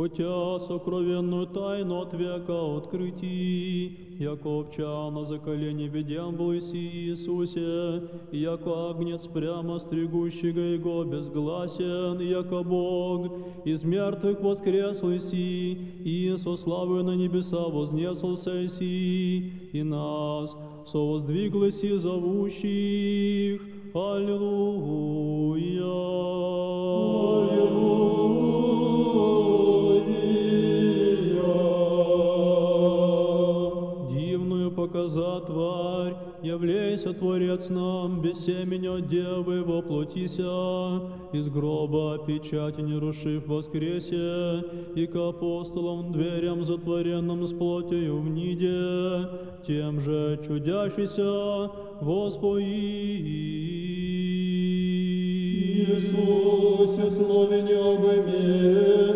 хотя сокровенную тайну от века открыти, яко овча на заколене ведем был Иси Иисусе, яко агнец прямо стригущего Его безгласен, яко Бог из мертвых воскресл Иси, и со славою на небеса вознесался Иси, и нас совоздвигл Иси зовущих. Аллилуйя. Дивную показа тварь, являйся Творец нам, без семени от девы воплотися, из гроба печати не рушив воскресе, и к апостолам дверям затворенным с плотью в ниде, тем же чудящийся воспои. Иисусе, славе небо